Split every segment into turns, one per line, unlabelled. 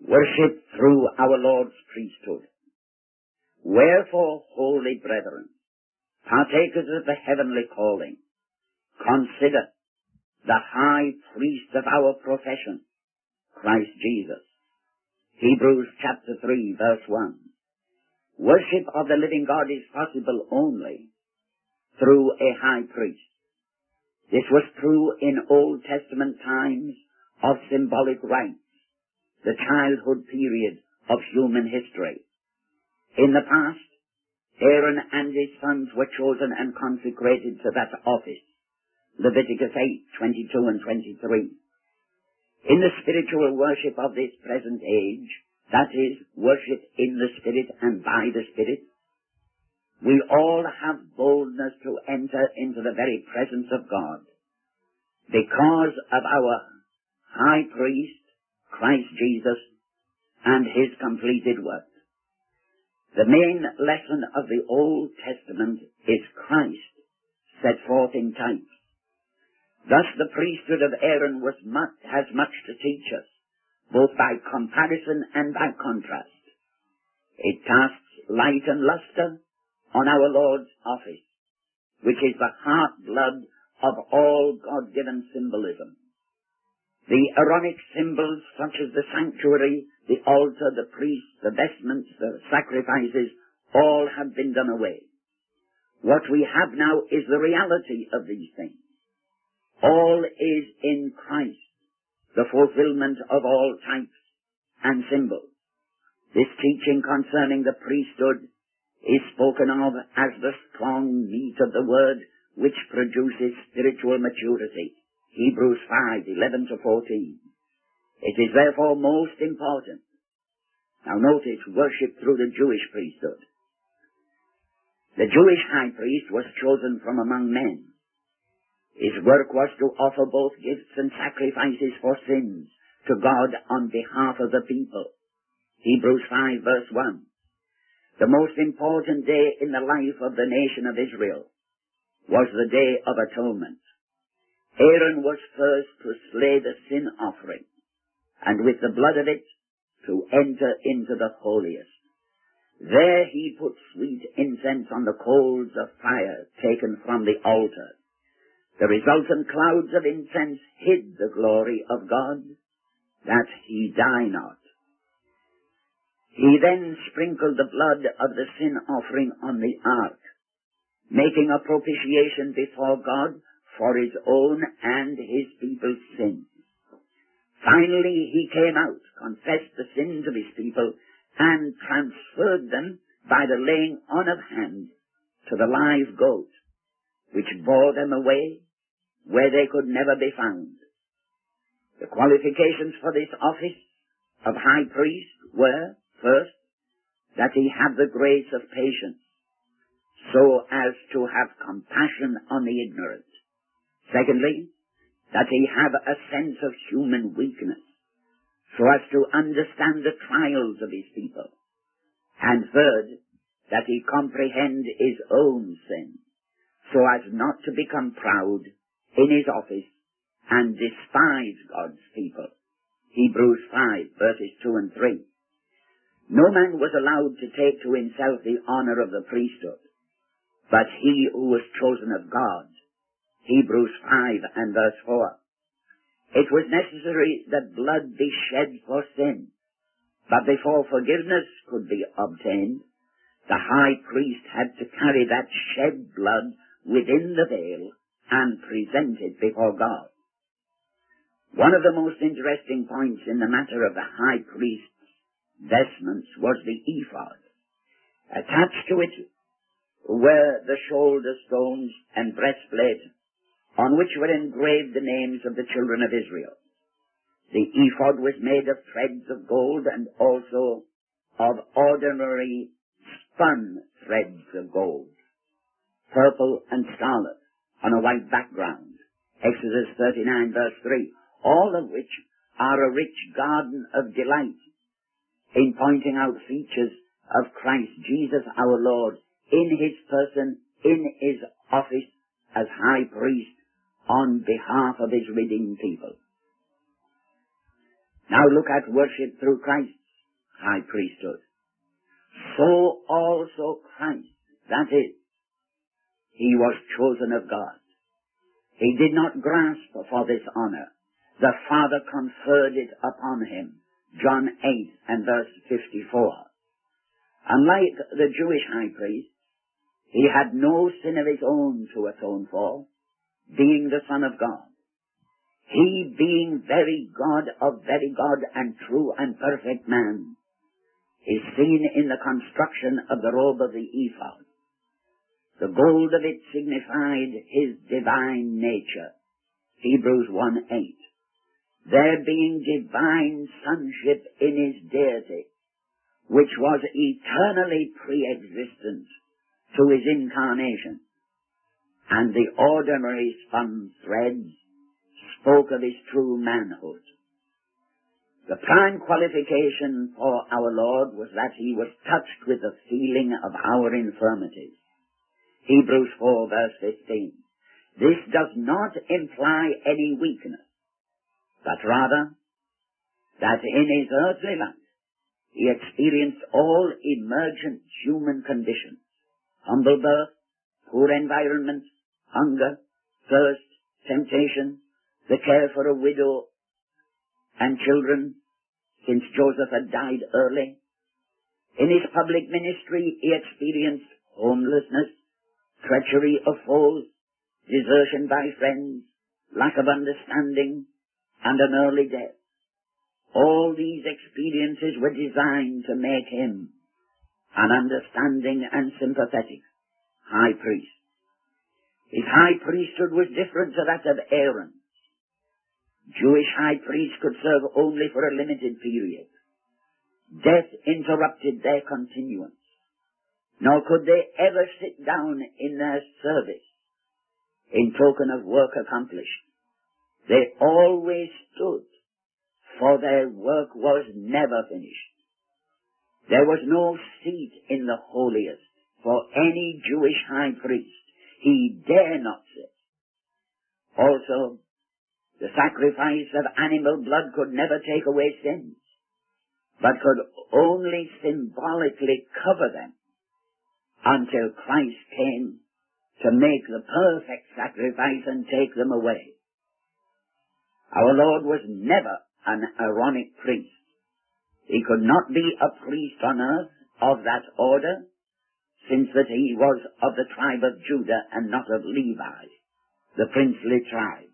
Worship through our Lord's priesthood. Wherefore, holy brethren, partakers of the heavenly calling, consider the high priest of our profession, Christ Jesus. Hebrews chapter 3 verse 1. Worship of the living God is possible only through a high priest. This was true in Old Testament times of symbolic rites, the childhood period of human history. In the past, Aaron and his sons were chosen and consecrated to that office. Leviticus 8:22 and 23. In the spiritual worship of this present age, that is, worship in the Spirit and by the Spirit, we all have boldness to enter into the very presence of God because of our high priest, Christ Jesus, and his completed work. The main lesson of the Old Testament is Christ set forth in types. Thus the priesthood of Aaron has much to teach us, both by comparison and by contrast. It casts light and lustre on our Lord's office, which is the heart-blood of all God-given symbolism. The Aaronic symbols such as the sanctuary, the altar, the priest, the vestments, the sacrifices, all have been done away. What we have now is the reality of these things. All is in Christ, the fulfillment of all types and symbols. This teaching concerning the priesthood is spoken of as the strong meat of the word which produces spiritual maturity. Hebrews 5:11 to 14. It is therefore most important. Now notice worship through the Jewish priesthood. The Jewish high priest was chosen from among men. His work was to offer both gifts and sacrifices for sins to God on behalf of the people. Hebrews 5 verse 1. The most important day in the life of the nation of Israel was the Day of Atonement. Aaron was first to slay the sin offering, and with the blood of it to enter into the holiest. There he put sweet incense on the coals of fire taken from the altar. The resultant clouds of incense hid the glory of God, that he die not. He then sprinkled the blood of the sin offering on the ark, making a propitiation before God for his own and his people's sins. Finally, he came out, confessed the sins of his people, and transferred them by the laying on of hands to the live goat, which bore them away where they could never be found. The qualifications for this office of high priest were, first, that he had the grace of patience, so as to have compassion on the ignorant. Secondly, that he have a sense of human weakness, so as to understand the trials of his people. And third, that he comprehend his own sin, so as not to become proud in his office and despise God's people. Hebrews 5 verses 2 and 3. No man was allowed to take to himself the honor of the priesthood, but he who was chosen of God. Hebrews 5 and verse 4. It was necessary that blood be shed for sin, but before forgiveness could be obtained, the high priest had to carry that shed blood within the veil and present it before God. One of the most interesting points in the matter of the high priest's vestments was the ephod. Attached to it were the shoulder stones and breastplate, on which were engraved the names of the children of Israel. The ephod was made of threads of gold and also of ordinary spun threads of gold, purple and scarlet, on a white background. Exodus 39 verse 3, all of which are a rich garden of delight in pointing out features of Christ Jesus our Lord in his person, in his office as high priest on behalf of his redeemed people. Now look at worship through Christ's high priesthood. So also Christ, that is, he was chosen of God. He did not grasp for this honor. The Father conferred it upon him. John 8 and verse 54. Unlike the Jewish high priest, he had no sin of his own to atone for, being the Son of God. He being very God of very God and true and perfect man, is seen in the construction of the robe of the ephod. The gold of it signified his divine nature. Hebrews 1:8. There being divine sonship in his deity, which was eternally pre-existent to his incarnation, and the ordinary spun threads spoke of his true manhood. The prime qualification for our Lord was that he was touched with the feeling of our infirmities. Hebrews 4 verse 15. This does not imply any weakness, but rather that in his earthly life he experienced all emergent human conditions: humble birth, poor environment, hunger, thirst, temptation, the care for a widow and children, since Joseph had died early. In his public ministry he experienced homelessness, treachery of foes, desertion by friends, lack of understanding, and an early death. All these experiences were designed to make him an understanding and sympathetic high priest. His high priesthood was different to that of Aaron. Jewish high priests could serve only for a limited period. Death interrupted their continuance, nor could they ever sit down in their service in token of work accomplished. They always stood, for their work was never finished. There was no seat in the holiest for any Jewish high priest. He dare not sit. Also, the sacrifice of animal blood could never take away sins, but could only symbolically cover them until Christ came to make the perfect sacrifice and take them away. Our Lord was never an Aaronic priest. He could not be a priest on earth of that order, since that he was of the tribe of Judah and not of Levi, the princely tribe.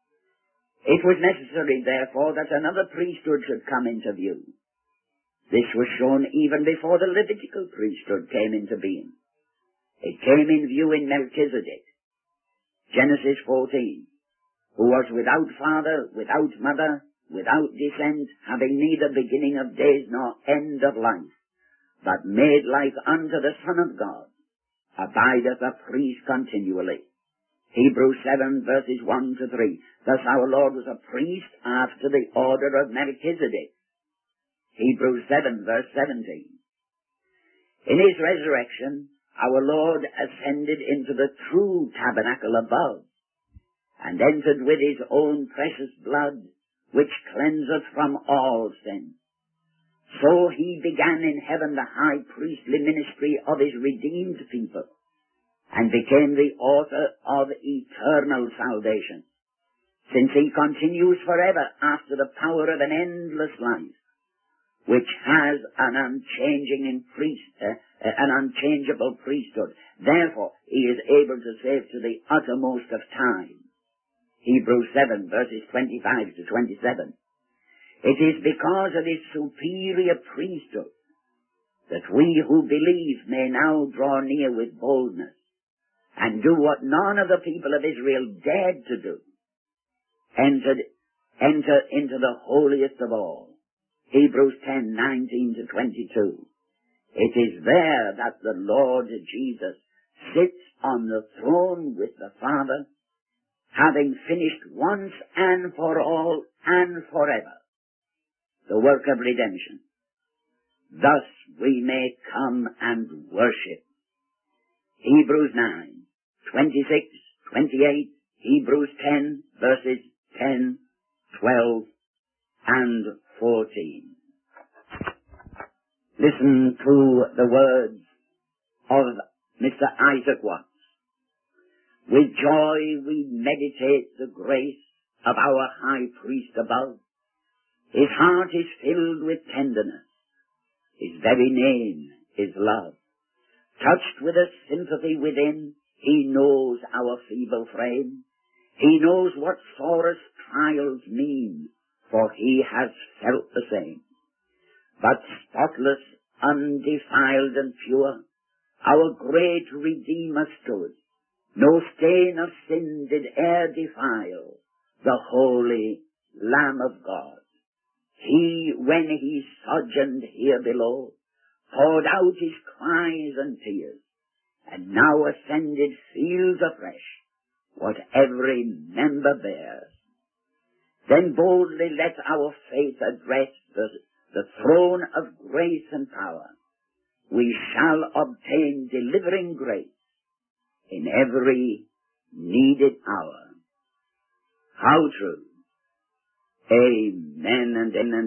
It was necessary, therefore, that another priesthood should come into view. This was shown even before the Levitical priesthood came into being. It came in view in Melchizedek, Genesis 14, who was without father, without mother, without descent, having neither beginning of days nor end of life, but made like unto the Son of God, abideth a priest continually. Hebrews 7 verses 1 to 3. Thus our Lord was a priest after the order of Melchizedek. Hebrews 7 verse 17. In his resurrection, our Lord ascended into the true tabernacle above, and entered with his own precious blood, which cleanseth from all sin. So he began in heaven the high priestly ministry of his redeemed people, and became the author of eternal salvation, since he continues forever after the power of an endless life, which has an unchangeable priesthood. Therefore, he is able to save to the uttermost of time. Hebrews 7 verses 25 to 27. It is because of his superior priesthood that we who believe may now draw near with boldness and do what none of the people of Israel dared to do: enter into the holiest of all. Hebrews 10:19 to 22. It is there that the Lord Jesus sits on the throne with the Father, having finished once and for all and forever the work of redemption. Thus we may come and worship. Hebrews 9, 26, 28, Hebrews 10, verses 10, 12, and 14. Listen to the words of Mr. Isaac Watts. With joy we meditate the grace of our high priest above. His heart is filled with tenderness. His very name is love. Touched with a sympathy within, he knows our feeble frame. He knows what sorest trials mean, for he has felt the same. But spotless, undefiled and pure, our great Redeemer stood. No stain of sin did e'er defile the holy Lamb of God. He, when he sojourned here below, poured out his cries and tears, and now ascended feels afresh what every member bears. Then boldly let our faith address the throne of grace and power. We shall obtain delivering grace in every needed hour. How true. Amen and amen.